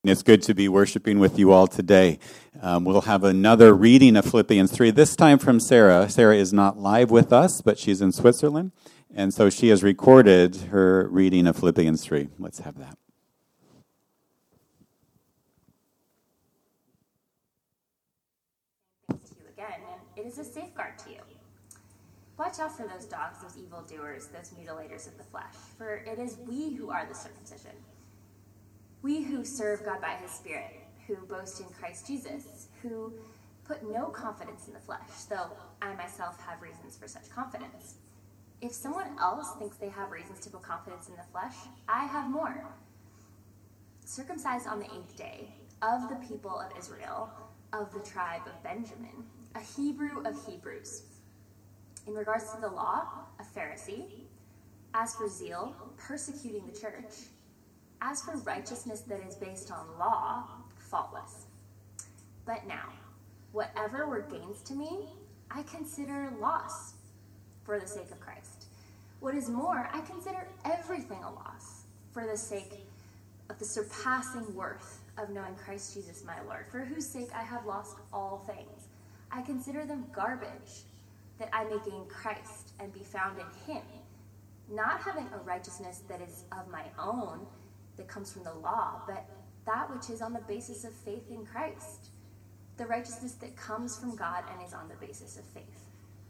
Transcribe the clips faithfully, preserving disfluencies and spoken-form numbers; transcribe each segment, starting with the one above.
It's good to be worshiping with you all today. Um, we'll have another reading of Philippians three, this time from Sarah. Sarah is not live with us, but she's in Switzerland, and so she has recorded her reading of Philippians three. Let's have that. Thanks to you again, and it is a safeguard to you. Watch out for those dogs, those evildoers, those mutilators of the flesh, for it is we who are the circumcision. We who serve God by his Spirit, who boast in Christ Jesus, who put no confidence in the flesh, though I myself have reasons for such confidence. If someone else thinks they have reasons to put confidence in the flesh, I have more. Circumcised on the eighth day, of the people of Israel, of the tribe of Benjamin, a Hebrew of Hebrews. In regards to the law, a Pharisee. As for zeal, persecuting the church. As for righteousness that is based on law, faultless. But now, whatever were gains to me, I consider loss for the sake of Christ. What is more, I consider everything a loss for the sake of the surpassing worth of knowing Christ Jesus my Lord, for whose sake I have lost all things. I consider them garbage, that I may gain Christ and be found in him, not having a righteousness that is of my own, that comes from the law, but that which is on the basis of faith in Christ, the righteousness that comes from God and is on the basis of faith.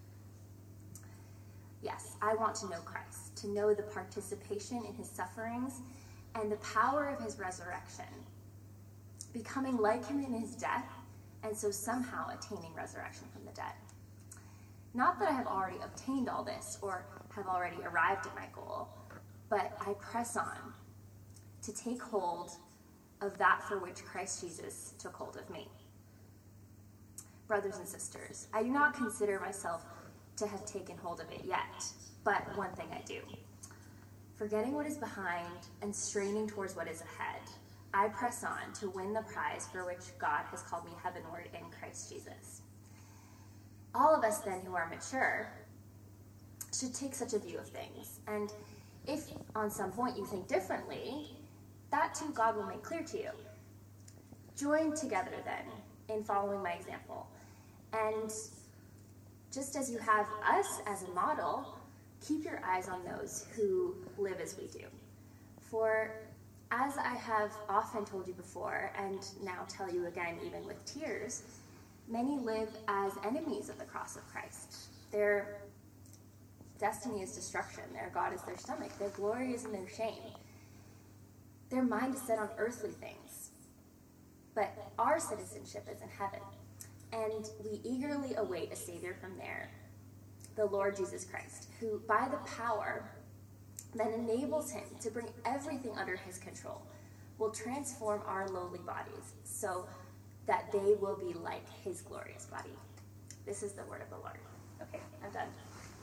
Yes, I want to know Christ, to know the participation in his sufferings and the power of his resurrection, becoming like him in his death, and so somehow attaining resurrection from the dead. Not that I have already obtained all this or have already arrived at my goal, but I press on to take hold of that for which Christ Jesus took hold of me. Brothers and sisters, I do not consider myself to have taken hold of it yet, but one thing I do. Forgetting what is behind and straining towards what is ahead, I press on to win the prize for which God has called me heavenward in Christ Jesus. All of us then who are mature should take such a view of things, and if on some point you think differently, that too God will make clear to you. Join together then in following my example. And just as you have us as a model, keep your eyes on those who live as we do. For as I have often told you before, and now tell you again even with tears, many live as enemies of the cross of Christ. Their destiny is destruction. Their God is their stomach. Their glory is in their shame. Their mind is set on earthly things, but our citizenship is in heaven, and we eagerly await a Savior from there, the Lord Jesus Christ, who by the power that enables him to bring everything under his control will transform our lowly bodies so that they will be like his glorious body. This is the word of the Lord. Okay, I'm done.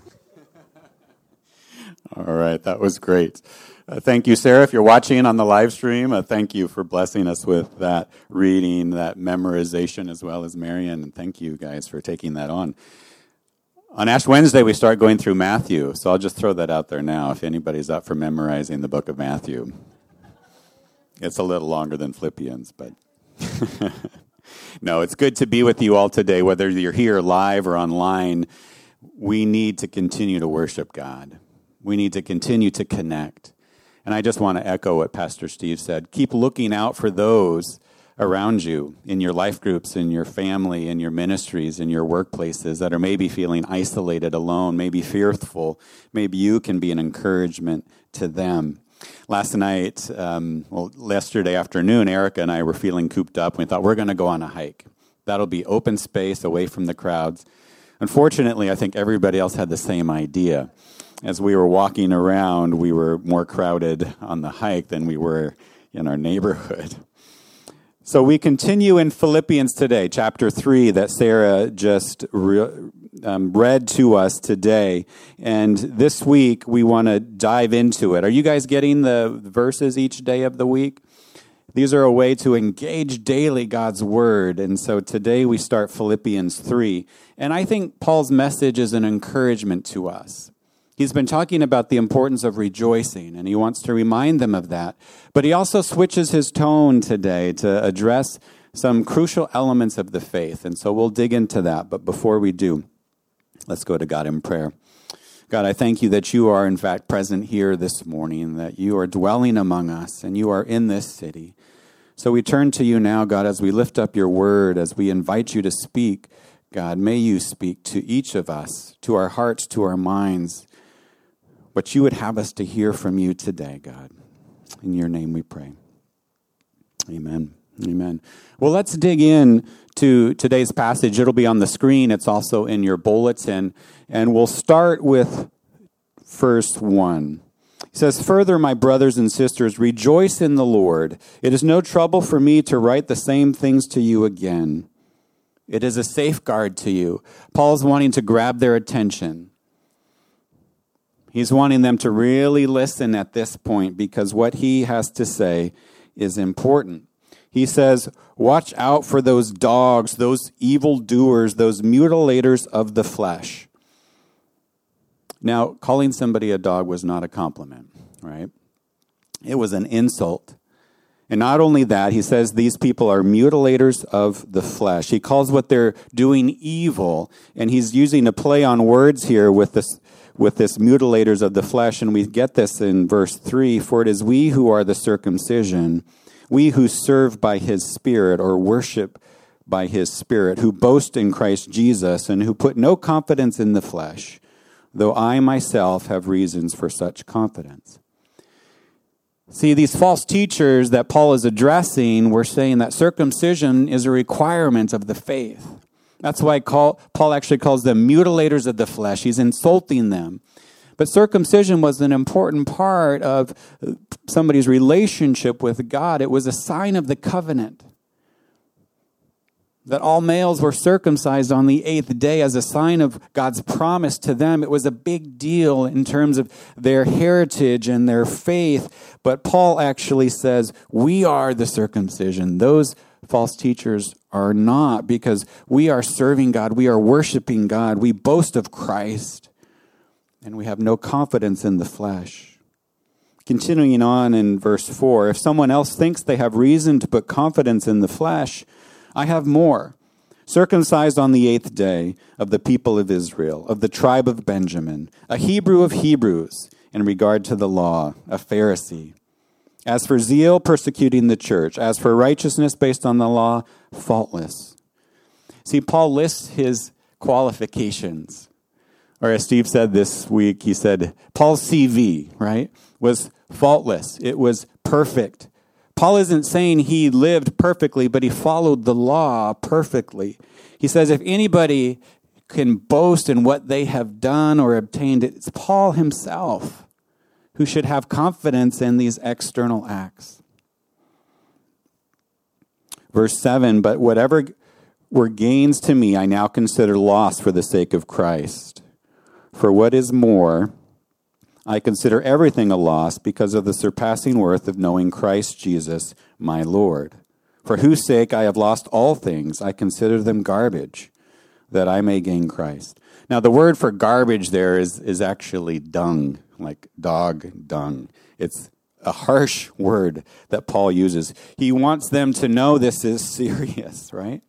All right, that was great. Uh, thank you, Sarah. If you're watching on the live stream, uh, thank you for blessing us with that reading, that memorization, as well as Marian. And thank you guys for taking that on. On Ash Wednesday, we start going through Matthew, so I'll just throw that out there now if anybody's up for memorizing the book of Matthew. It's a little longer than Philippians, but no, it's good to be with you all today, whether you're here live or online. We need to continue to worship God. We need to continue to connect. And I just want to echo what Pastor Steve said. Keep looking out for those around you in your life groups, in your family, in your ministries, in your workplaces that are maybe feeling isolated, alone, maybe fearful. Maybe you can be an encouragement to them. Last night, um, well, yesterday afternoon, Erica and I were feeling cooped up. We thought we're going to go on a hike. That'll be open space, away from the crowds. Unfortunately, I think everybody else had the same idea. As we were walking around, we were more crowded on the hike than we were in our neighborhood. So we continue in Philippians today, chapter three, that Sarah just re- um, read to us today. And this week, we want to dive into it. Are you guys getting the verses each day of the week? These are a way to engage daily God's word. And so today we start Philippians three. And I think Paul's message is an encouragement to us. He's been talking about the importance of rejoicing, and he wants to remind them of that. But he also switches his tone today to address some crucial elements of the faith, and so we'll dig into that. But before we do, let's go to God in prayer. God, I thank you that you are, in fact, present here this morning, that you are dwelling among us, and you are in this city. So we turn to you now, God, as we lift up your word, as we invite you to speak. God, may you speak to each of us, to our hearts, to our minds, what you would have us to hear from you today, God. In your name we pray. Amen. Amen. Well, let's dig in to today's passage. It'll be on the screen. It's also in your bulletin. And we'll start with verse one. It says, "Further, my brothers and sisters, rejoice in the Lord. It is no trouble for me to write the same things to you again. It is a safeguard to you." Paul's wanting to grab their attention. He's wanting them to really listen at this point because what he has to say is important. He says, watch out for those dogs, those evildoers, those mutilators of the flesh. Now, calling somebody a dog was not a compliment, right? It was an insult. And not only that, he says these people are mutilators of the flesh. He calls what they're doing evil, and he's using a play on words here with this with this mutilators of the flesh, and we get this in verse three, "For it is we who are the circumcision, we who serve by his Spirit or worship by his Spirit, who boast in Christ Jesus and who put no confidence in the flesh, though I myself have reasons for such confidence." See, these false teachers that Paul is addressing were saying that circumcision is a requirement of the faith. That's why Paul actually calls them mutilators of the flesh. He's insulting them. But circumcision was an important part of somebody's relationship with God. It was a sign of the covenant. That all males were circumcised on the eighth day as a sign of God's promise to them. It was a big deal in terms of their heritage and their faith. But Paul actually says, we are the circumcision. Those false teachers are not, because we are serving God. We are worshiping God. We boast of Christ. And we have no confidence in the flesh. Continuing on in verse four, "If someone else thinks they have reason to put confidence in the flesh, I have more. Circumcised on the eighth day, of the people of Israel, of the tribe of Benjamin, a Hebrew of Hebrews, in regard to the law, a Pharisee. As for zeal, persecuting the church. As for righteousness based on the law, faultless." See, Paul lists his qualifications. Or as Steve said this week, he said, Paul's C V, right, was faultless. It was perfect. Paul isn't saying he lived perfectly, but he followed the law perfectly. He says if anybody can boast in what they have done or obtained, it's Paul himself who should have confidence in these external acts. Verse seven, "But whatever were gains to me, I now consider loss for the sake of Christ. For what is more, I consider everything a loss because of the surpassing worth of knowing Christ Jesus, my Lord. For whose sake I have lost all things, I consider them garbage, that I may gain Christ." Now, the word for garbage there is, is actually dung, like dog dung. It's a harsh word that Paul uses. He wants them to know this is serious, right?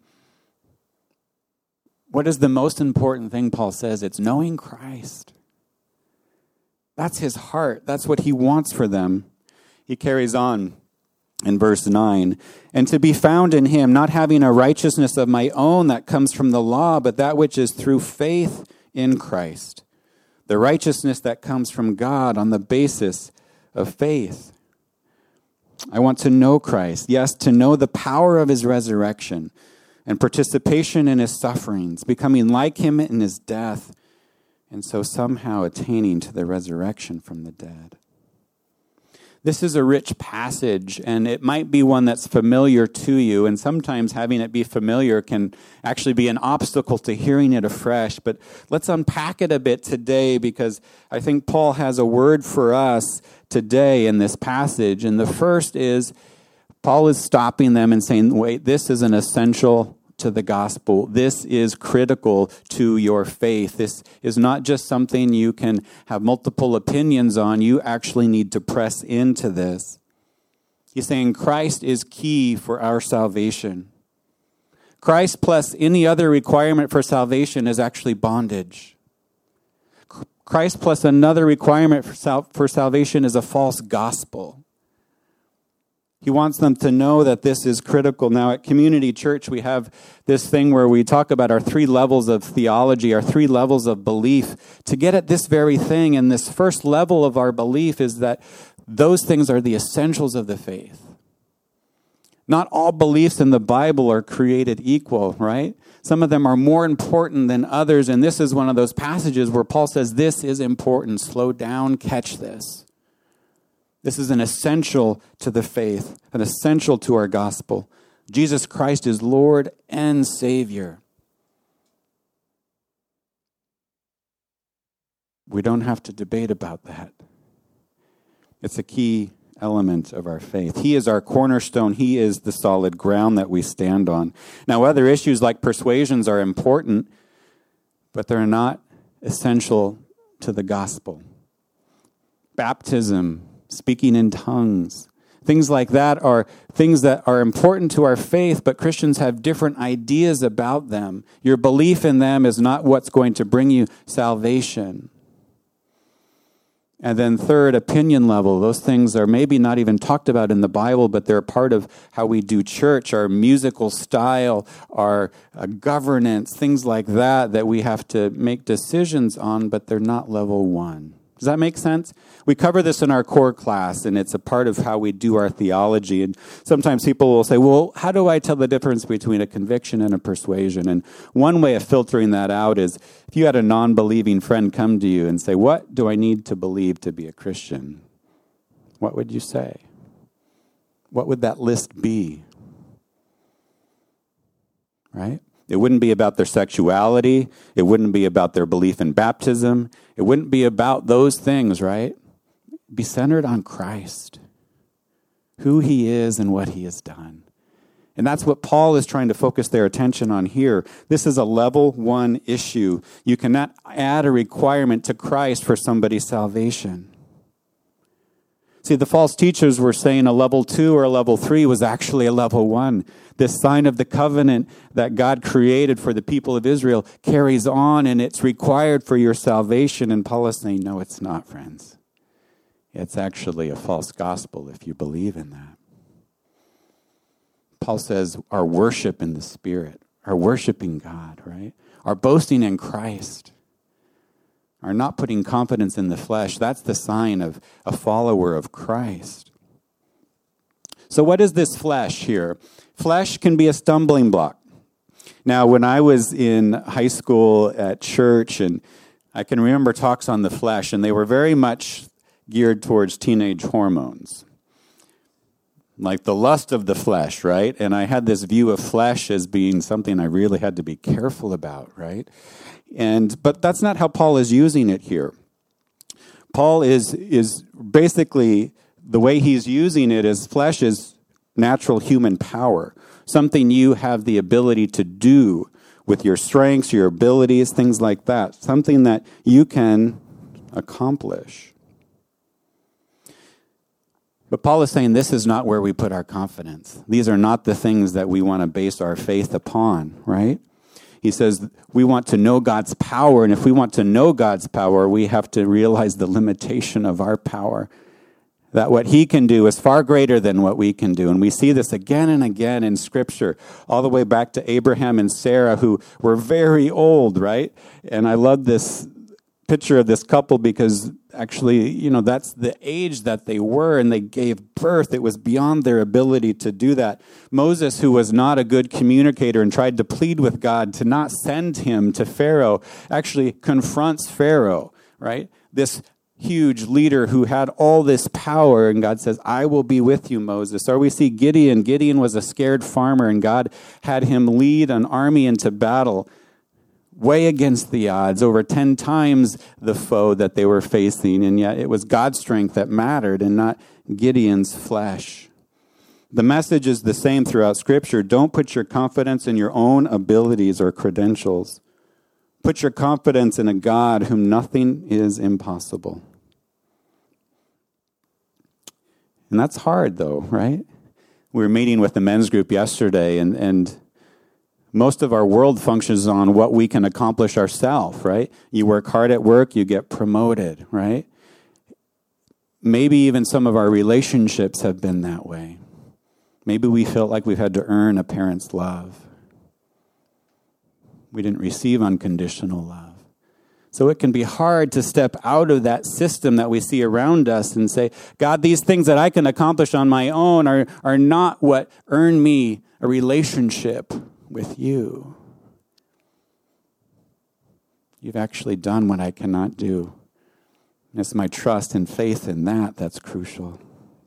What is the most important thing, Paul says? It's knowing Christ. That's his heart. That's what he wants for them. He carries on in verse nine, "And to be found in him, not having a righteousness of my own that comes from the law, but that which is through faith in Christ. The righteousness that comes from God on the basis of faith." I want to know Christ. Yes, to know the power of his resurrection and participation in his sufferings, becoming like him in his death, and so somehow attaining to the resurrection from the dead. This is a rich passage, and it might be one that's familiar to you, and sometimes having it be familiar can actually be an obstacle to hearing it afresh. But let's unpack it a bit today, because I think Paul has a word for us today in this passage. And the first is, Paul is stopping them and saying, wait, this is an essential to the gospel. This is critical to your faith. This is not just something you can have multiple opinions on. You actually need to press into this. He's saying Christ is key for our salvation. Christ plus any other requirement for salvation is actually bondage. Christ plus another requirement for, sal- for salvation is a false gospel. He wants them to know that this is critical. Now, at Community Church, we have this thing where we talk about our three levels of theology, our three levels of belief, to get at this very thing. And this first level of our belief is that those things are the essentials of the faith. Not all beliefs in the Bible are created equal, right? Some of them are more important than others, and this is one of those passages where Paul says, this is important. Slow down, catch this. This is an essential to the faith, an essential to our gospel. Jesus Christ is Lord and Savior. We don't have to debate about that. It's a key element of our faith. He is our cornerstone. He is the solid ground that we stand on. Now, other issues like persuasions are important, but they're not essential to the gospel. Baptism, speaking in tongues, things like that are things that are important to our faith, but Christians have different ideas about them. Your belief in them is not what's going to bring you salvation. And then third, opinion level. Those things are maybe not even talked about in the Bible, but they're part of how we do church, our musical style, our uh, governance, things like that, that we have to make decisions on, but they're not level one. Does that make sense? We cover this in our core class, and it's a part of how we do our theology. And sometimes people will say, well, how do I tell the difference between a conviction and a persuasion? And one way of filtering that out is if you had a non-believing friend come to you and say, what do I need to believe to be a Christian? What would you say? What would that list be? Right? It wouldn't be about their sexuality. It wouldn't be about their belief in baptism. It wouldn't be about those things, right? Be centered on Christ, who he is and what he has done. And that's what Paul is trying to focus their attention on here. This is a level one issue. You cannot add a requirement to Christ for somebody's salvation. See, the false teachers were saying a level two or a level three was actually a level one. This sign of the covenant that God created for the people of Israel carries on, and it's required for your salvation. And Paul is saying, no, it's not, friends. It's actually a false gospel if you believe in that. Paul says our worship in the Spirit, our worshiping God, right? Our boasting in Christ, are not putting confidence in the flesh. That's the sign of a follower of Christ. So what is this flesh here? Flesh can be a stumbling block. Now, when I was in high school at church, and I can remember talks on the flesh, and they were very much geared towards teenage hormones. Like the lust of the flesh, right? And I had this view of flesh as being something I really had to be careful about, right? And but that's not how Paul is using it here. Paul is is basically, the way he's using it is flesh is natural human power, something you have the ability to do with your strengths, your abilities, things like that, something that you can accomplish. But Paul is saying this is not where we put our confidence. These are not the things that we want to base our faith upon, right? He says we want to know God's power, and if we want to know God's power, we have to realize the limitation of our power, that what he can do is far greater than what we can do. And we see this again and again in Scripture, all the way back to Abraham and Sarah, who were very old, right? And I love this picture of this couple because actually, you know, that's the age that they were, and they gave birth. It was beyond their ability to do that. Moses, who was not a good communicator and tried to plead with God to not send him to Pharaoh, actually confronts Pharaoh, right? This huge leader who had all this power, and God says, I will be with you, Moses. Or we see Gideon. Gideon was a scared farmer, and God had him lead an army into battle way against the odds, over ten times the foe that they were facing, and yet it was God's strength that mattered and not Gideon's flesh. The message is the same throughout Scripture. Don't put your confidence in your own abilities or credentials. Put your confidence in a God whom nothing is impossible. And that's hard, though, right? We were meeting with the men's group yesterday, and, and most of our world functions on what we can accomplish ourselves, right? You work hard at work, you get promoted, right? Maybe even some of our relationships have been that way. Maybe we felt like we've had to earn a parent's love. We didn't receive unconditional love. So it can be hard to step out of that system that we see around us and say, God, these things that I can accomplish on my own are, are not what earn me a relationship with you. You've actually done what I cannot do. And it's my trust and faith in that that's crucial.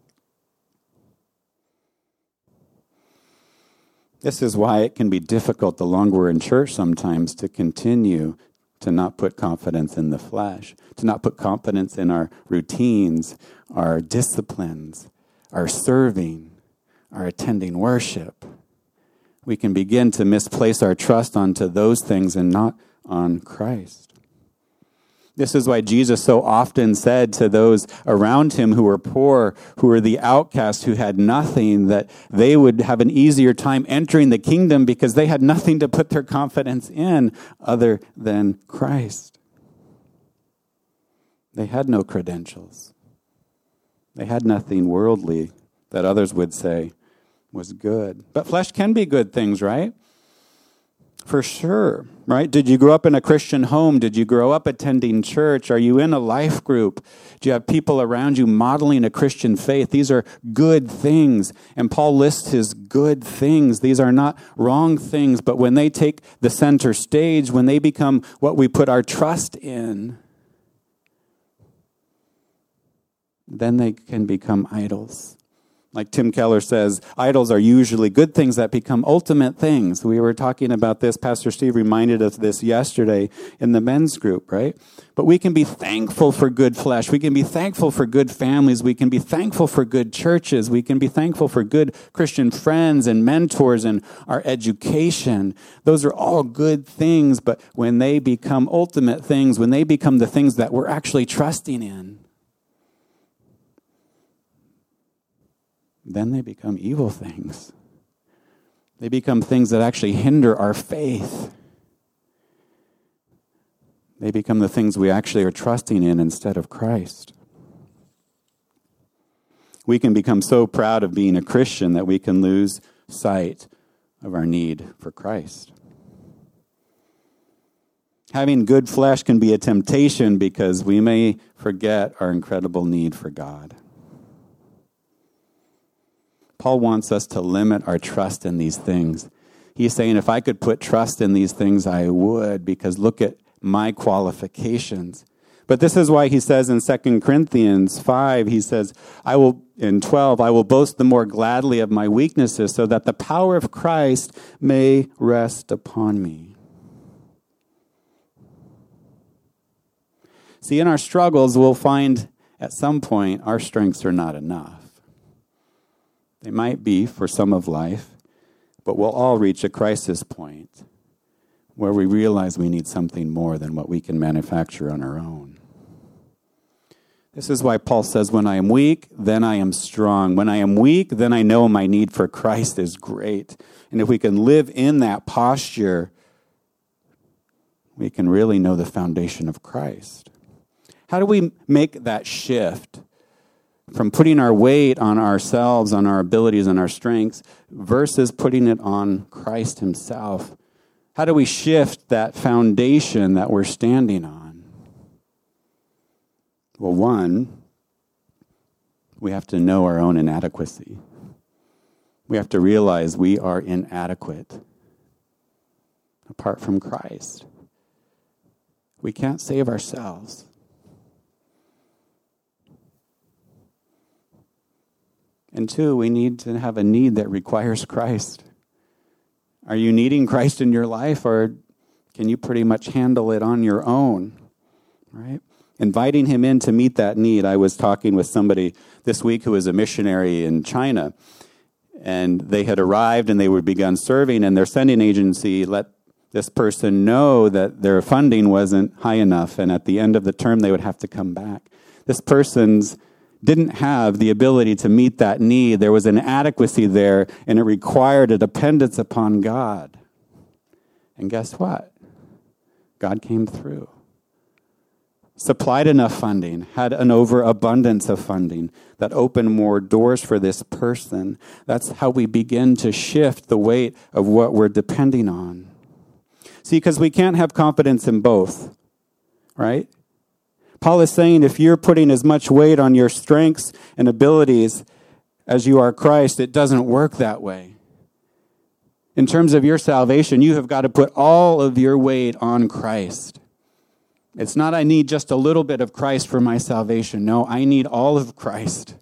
This is why it can be difficult the longer we're in church sometimes to continue to not put confidence in the flesh, to not put confidence in our routines, our disciplines, our serving, our attending worship. We can begin to misplace our trust onto those things and not on Christ. This is why Jesus so often said to those around him who were poor, who were the outcasts, who had nothing, that they would have an easier time entering the kingdom because they had nothing to put their confidence in other than Christ. They had no credentials. They had nothing worldly that others would say was good. But flesh can be good things, right? For sure, right? Did you grow up in a Christian home? Did you grow up attending church? Are you in a life group? Do you have people around you modeling a Christian faith? These are good things. And Paul lists his good things. These are not wrong things, but when they take the center stage, when they become what we put our trust in, then they can become idols. Like Tim Keller says, idols are usually good things that become ultimate things. We were talking about this. Pastor Steve reminded us of this yesterday in the men's group, right? But we can be thankful for good flesh. We can be thankful for good families. We can be thankful for good churches. We can be thankful for good Christian friends and mentors and our education. Those are all good things, but when they become ultimate things, when they become the things that we're actually trusting in, then they become evil things. They become things that actually hinder our faith. They become the things we actually are trusting in instead of Christ. We can become so proud of being a Christian that we can lose sight of our need for Christ. Having good flesh can be a temptation because we may forget our incredible need for God. Paul wants us to limit our trust in these things. He's saying, if I could put trust in these things, I would, because look at my qualifications. But this is why he says in Second Corinthians five, he says, I will, in twelve, I will boast the more gladly of my weaknesses so that the power of Christ may rest upon me. See, in our struggles, we'll find at some point our strengths are not enough. They might be for some of life, but we'll all reach a crisis point where we realize we need something more than what we can manufacture on our own. This is why Paul says, when I am weak, then I am strong. When I am weak, then I know my need for Christ is great. And if we can live in that posture, we can really know the foundation of Christ. How do we make that shift from putting our weight on ourselves, on our abilities, and our strengths, versus putting it on Christ himself? How do we shift that foundation that we're standing on? Well, one, we have to know our own inadequacy. We have to realize we are inadequate apart from Christ. We can't save ourselves. And two, we need to have a need that requires Christ. Are you needing Christ in your life, or can you pretty much handle it on your own? Right? Inviting him in to meet that need. I was talking with somebody this week who is a missionary in China, And they had arrived and they would begun serving, and their sending agency let this person know that their funding wasn't high enough, and at the end of the term they would have to come back. This person's didn't have the ability to meet that need. There was an inadequacy there, and it required a dependence upon God. And guess what? God came through. Supplied enough funding, had an overabundance of funding that opened more doors for this person. That's how we begin to shift the weight of what we're depending on. See, because we can't have confidence in both, right? Paul is saying if you're putting as much weight on your strengths and abilities as you are Christ, it doesn't work that way. In terms of your salvation, you have got to put all of your weight on Christ. It's not I need just a little bit of Christ for my salvation. No, I need all of Christ.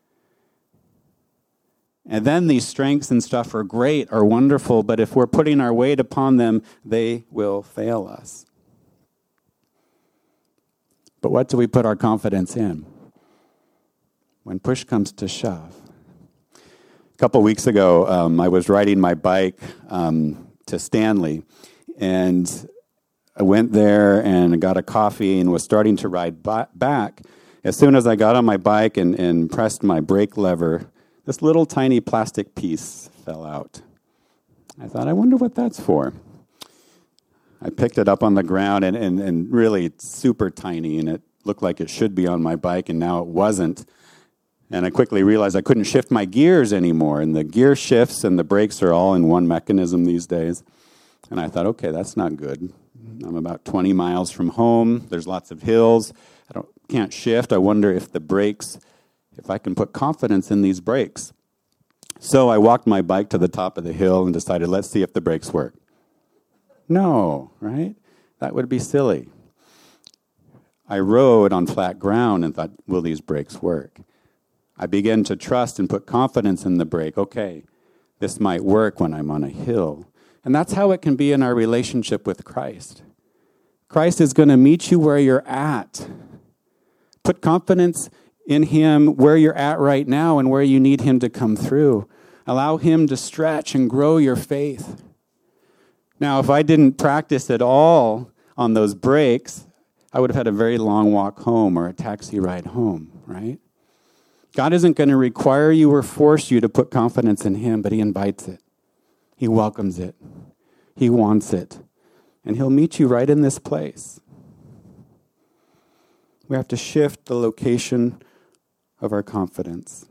And then these strengths and stuff are great, are wonderful, but if we're putting our weight upon them, they will fail us. But what do we put our confidence in when push comes to shove? A couple weeks ago, um, I was riding my bike um, to Stanley, and I went there and got a coffee and was starting to ride b- back. As soon as I got on my bike and, and pressed my brake lever, this little tiny plastic piece fell out. I thought, I wonder what that's for. I picked it up on the ground, and, and, and really super tiny, and it looked like it should be on my bike, and now it wasn't. And I quickly realized I couldn't shift my gears anymore, and the gear shifts and the brakes are all in one mechanism these days. And I thought, okay, that's not good. I'm about twenty miles from home. There's lots of hills. I don't can't shift. I wonder if the brakes, if I can put confidence in these brakes. So I walked my bike to the top of the hill and decided, let's see if the brakes work. No, right? That would be silly. I rode on flat ground and thought, will these brakes work? I began to trust and put confidence in the brake. Okay, this might work when I'm on a hill. And that's how it can be in our relationship with Christ. Christ is going to meet you where you're at. Put confidence in him where you're at right now and where you need him to come through. Allow him to stretch and grow your faith. Now, if I didn't practice at all on those brakes, I would have had a very long walk home or a taxi ride home, right? God isn't going to require you or force you to put confidence in him, but he invites it. He welcomes it. He wants it. And he'll meet you right in this place. We have to shift the location of our confidence.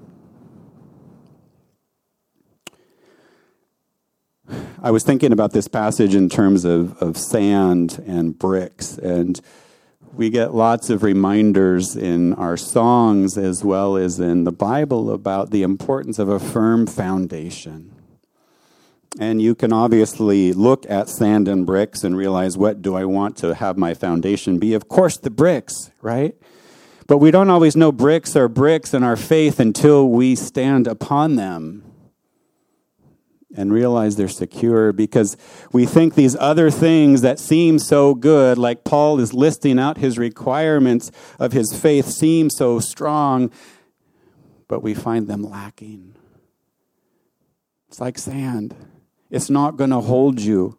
I was thinking about this passage in terms of, of sand and bricks, and we get lots of reminders in our songs as well as in the Bible about the importance of a firm foundation. And you can obviously look at sand and bricks and realize, what do I want to have my foundation be? Of course, the bricks, right? But we don't always know bricks are bricks in our faith until we stand upon them and realize they're secure, because we think these other things that seem so good, like Paul is listing out his requirements of his faith, seem so strong, but we find them lacking. It's like sand. It's not going to hold you.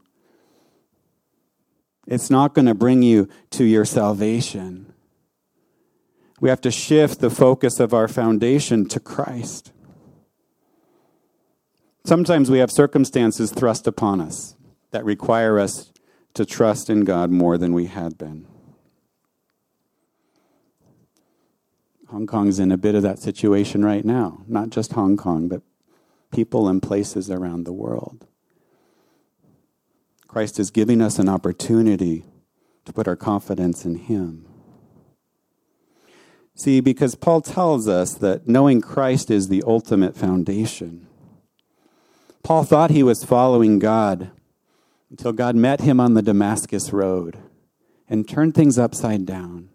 It's not going to bring you to your salvation. We have to shift the focus of our foundation to Christ. Sometimes we have circumstances thrust upon us that require us to trust in God more than we had been. Hong Kong's in a bit of that situation right now. Not just Hong Kong, but people and places around the world. Christ is giving us an opportunity to put our confidence in him. See, because Paul tells us that knowing Christ is the ultimate foundation. Paul thought he was following God until God met him on the Damascus road and turned things upside down.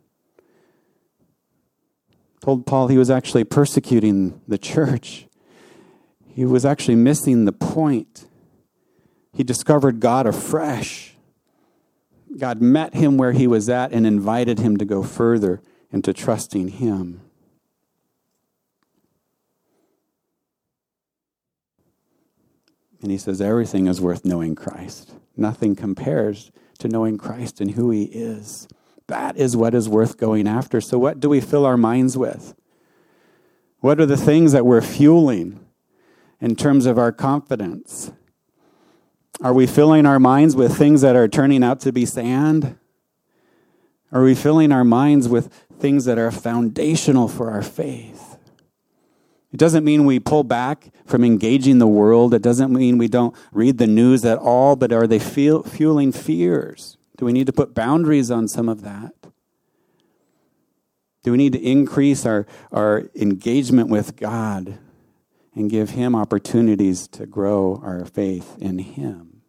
Told Paul he was actually persecuting the church. He was actually missing the point. He discovered God afresh. God met him where he was at and invited him to go further into trusting him. And he says everything is worth knowing Christ. Nothing compares to knowing Christ and who he is. That is what is worth going after. So what do we fill our minds with? What are the things that we're fueling in terms of our confidence? Are we filling our minds with things that are turning out to be sand? Are we filling our minds with things that are foundational for our faith? It doesn't mean we pull back from engaging the world. It doesn't mean we don't read the news at all, but are they feel, fueling fears? Do we need to put boundaries on some of that? Do we need to increase our, our engagement with God and give him opportunities to grow our faith in him?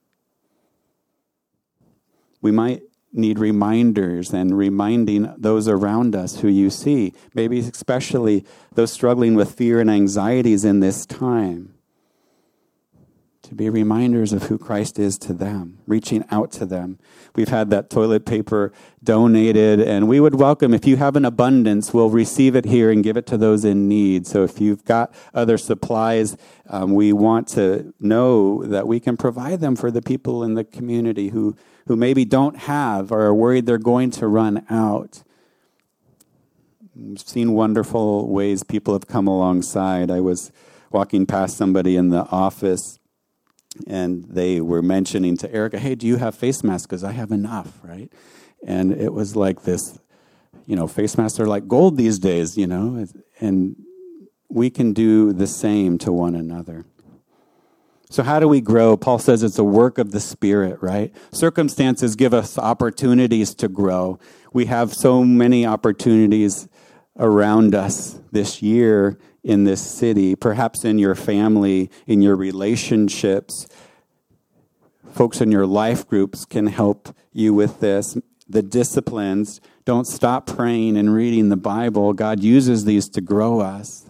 We might need reminders and reminding those around us who you see, maybe especially those struggling with fear and anxieties in this time, to be reminders of who Christ is to them, reaching out to them. We've had that toilet paper donated, and we would welcome, if you have an abundance, we'll receive it here and give it to those in need. So if you've got other supplies, um, we want to know that we can provide them for the people in the community who, who maybe don't have or are worried they're going to run out. We've seen wonderful ways people have come alongside. I was walking past somebody in the office, and they were mentioning to Erica, hey, do you have face masks? Because I have enough, right? And it was like this, you know, face masks are like gold these days, you know, and we can do the same to one another. So how do we grow? Paul says it's a work of the Spirit, right? Circumstances give us opportunities to grow. We have so many opportunities around us this year in this city, perhaps in your family, in your relationships. Folks in your life groups can help you with this. The disciplines, don't stop praying and reading the Bible. God uses these to grow us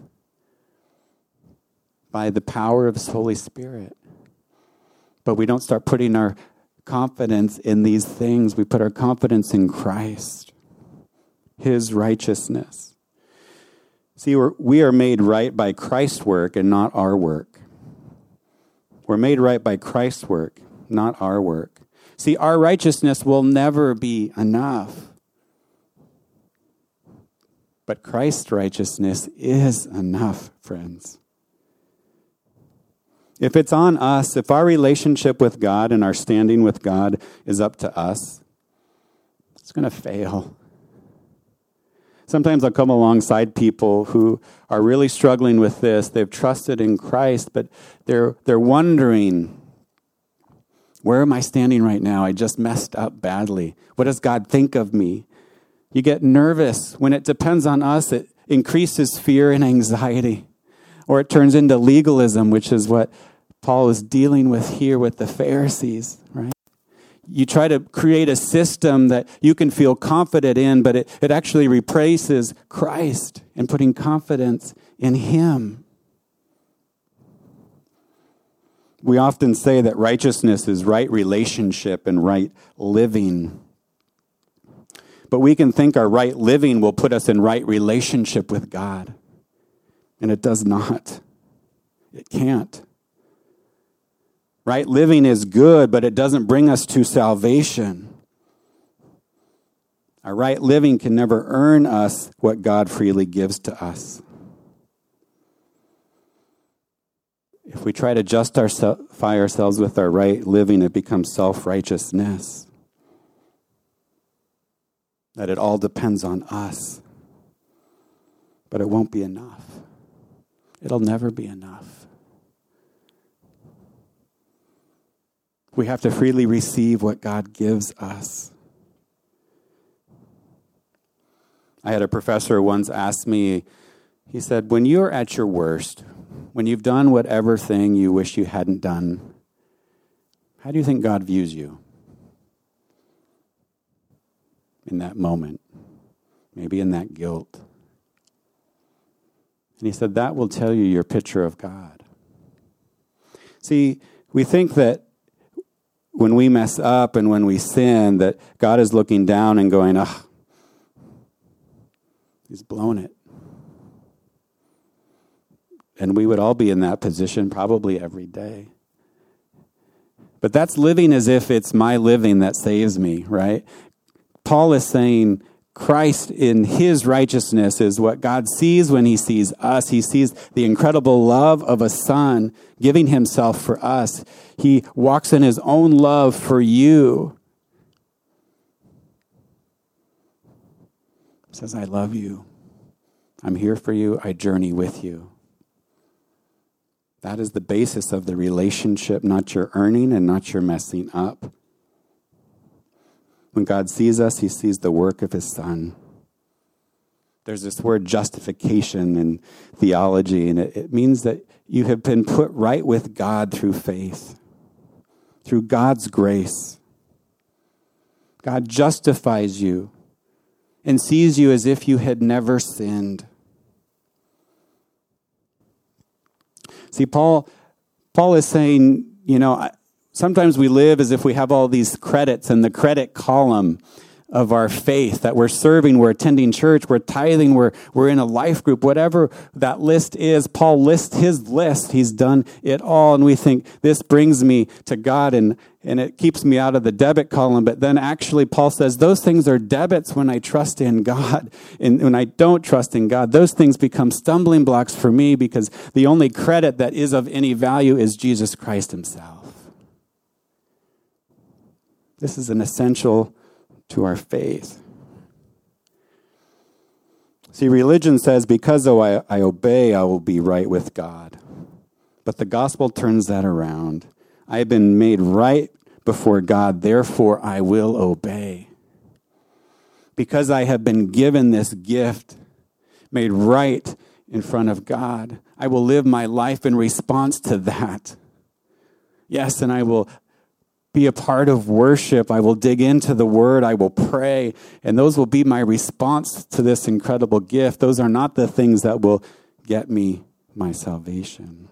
by the power of his Holy Spirit. But we don't start putting our confidence in these things. We put our confidence in Christ, his righteousness. See, we're, we are made right by Christ's work and not our work. We're made right by Christ's work, not our work. See, our righteousness will never be enough. But Christ's righteousness is enough, friends. If it's on us, if our relationship with God and our standing with God is up to us, it's going to fail. Sometimes I'll come alongside people who are really struggling with this. They've trusted in Christ, but they're they're wondering, where am I standing right now? I just messed up badly. What does God think of me? You get nervous. When it depends on us, it increases fear and anxiety. Or it turns into legalism, which is what Paul is dealing with here with the Pharisees, right? You try to create a system that you can feel confident in, but it, it actually replaces Christ and putting confidence in him. We often say that righteousness is right relationship and right living. But we can think our right living will put us in right relationship with God. And it does not. It can't. Right living is good, but it doesn't bring us to salvation. Our right living can never earn us what God freely gives to us. If we try to justify ourselves with our right living, it becomes self-righteousness. That it all depends on us. But it won't be enough. It'll never be enough. We have to freely receive what God gives us. I had a professor once ask me, he said, when you're at your worst, when you've done whatever thing you wish you hadn't done, how do you think God views you in that moment? Maybe in that guilt. And he said, that will tell you your picture of God. See, we think that when we mess up and when we sin, that God is looking down and going, ah, he's blown it. And we would all be in that position probably every day. But that's living as if it's my living that saves me, right? Paul is saying Christ in his righteousness is what God sees when he sees us. He sees the incredible love of a son giving himself for us. He walks in his own love for you. He says, I love you. I'm here for you. I journey with you. That is the basis of the relationship, not your earning and not your messing up. When God sees us, he sees the work of his son. There's this word justification in theology, and it, it means that you have been put right with God through faith, through God's grace. God justifies you and sees you as if you had never sinned. See, Paul, Paul is saying, you know, sometimes we live as if we have all these credits in the credit column of our faith, that we're serving, we're attending church, we're tithing, we're, we're in a life group, whatever that list is. Paul lists his list. He's done it all. And we think this brings me to God and, and it keeps me out of the debit column. But then actually Paul says those things are debits when I trust in God. And when I don't trust in God, those things become stumbling blocks for me because the only credit that is of any value is Jesus Christ himself. This is an essential to our faith. See, religion says, because though I, I obey, I will be right with God. But the gospel turns that around. I have been made right before God, therefore I will obey. Because I have been given this gift, made right in front of God, I will live my life in response to that. Yes, and I will be a part of worship. I will dig into the word. I will pray. And those will be my response to this incredible gift. Those are not the things that will get me my salvation.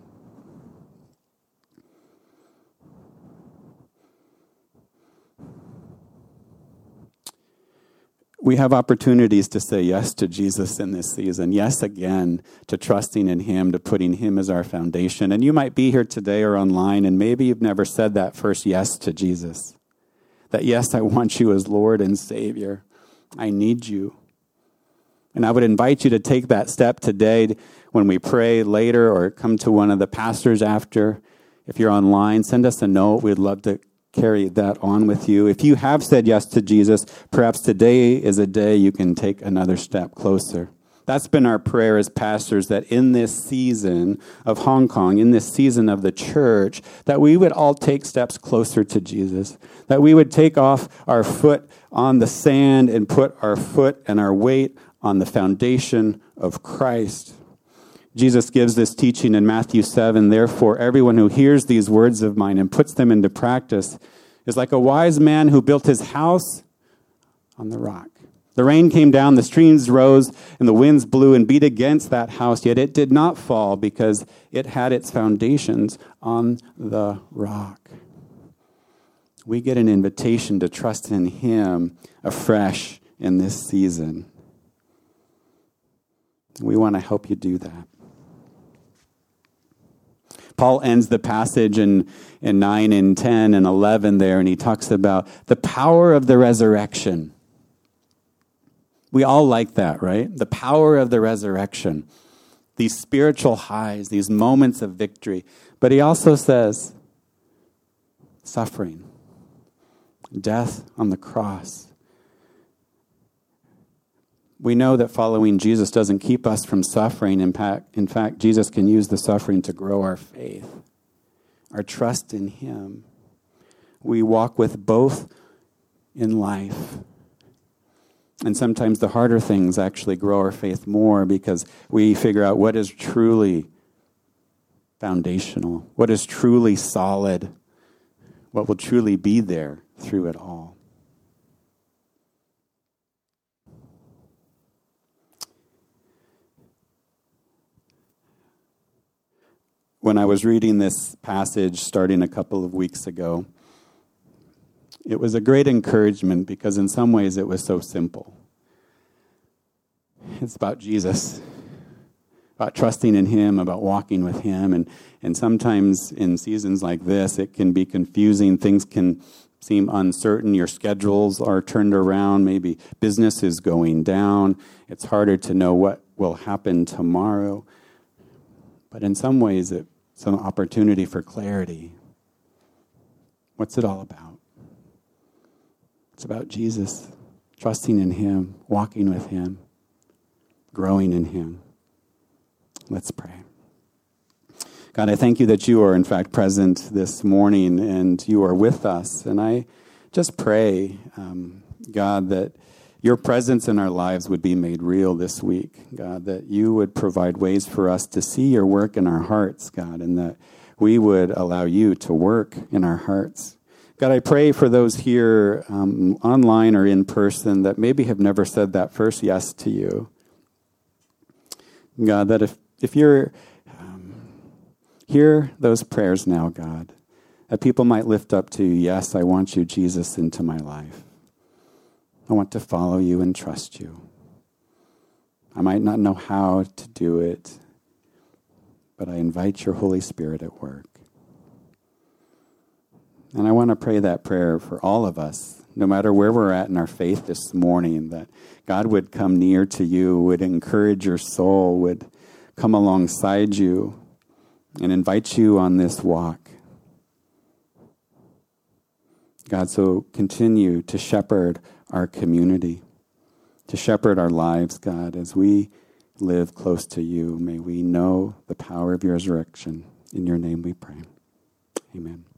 We have opportunities to say yes to Jesus in this season. Yes, again, to trusting in him, to putting him as our foundation. And you might be here today or online, and maybe you've never said that first yes to Jesus. That yes, I want you as Lord and Savior. I need you. And I would invite you to take that step today when we pray later or come to one of the pastors after. If you're online, send us a note. We'd love to carry that on with you. If you have said yes to Jesus, perhaps today is a day you can take another step closer. That's been our prayer as pastors, that in this season of Hong Kong, in this season of the church, that we would all take steps closer to Jesus, that we would take off our foot on the sand and put our foot and our weight on the foundation of Christ. Jesus gives this teaching in Matthew seven, therefore everyone who hears these words of mine and puts them into practice is like a wise man who built his house on the rock. The rain came down, the streams rose, and the winds blew and beat against that house, yet it did not fall because it had its foundations on the rock. We get an invitation to trust in him afresh in this season. We want to help you do that. Paul ends the passage in, in nine and ten and eleven there, and he talks about the power of the resurrection. We all like that, right? The power of the resurrection. These spiritual highs, these moments of victory. But he also says, suffering, death on the cross. We know that following Jesus doesn't keep us from suffering. In fact, in fact, Jesus can use the suffering to grow our faith, our trust in him. We walk with both in life. And sometimes the harder things actually grow our faith more because we figure out what is truly foundational, what is truly solid, what will truly be there through it all. When I was reading this passage starting a couple of weeks ago, it was a great encouragement because in some ways it was so simple. It's about Jesus. about trusting in him, about walking with him. And, and sometimes in seasons like this, it can be confusing. Things can seem uncertain. Your schedules are turned around. Maybe business is going down. It's harder to know what will happen tomorrow. But in some ways, it's an opportunity for clarity. What's it all about? It's about Jesus, trusting in him, walking with him, growing in him. Let's pray. God, I thank you that you are in fact present this morning and you are with us. And I just pray, um, God, that your presence in our lives would be made real this week. God, that you would provide ways for us to see your work in our hearts, God, and that we would allow you to work in our hearts. God, I pray for those here um, online or in person that maybe have never said that first yes to you. God, that if If you're, um, hear those prayers now, God, that people might lift up to you, yes, I want you, Jesus, into my life. I want to follow you and trust you. I might not know how to do it, but I invite your Holy Spirit at work. And I want to pray that prayer for all of us, no matter where we're at in our faith this morning, that God would come near to you, would encourage your soul, would come alongside you and invite you on this walk. God, so continue to shepherd our community, to shepherd our lives, God, as we live close to you. May we know the power of your resurrection. In your name we pray. Amen.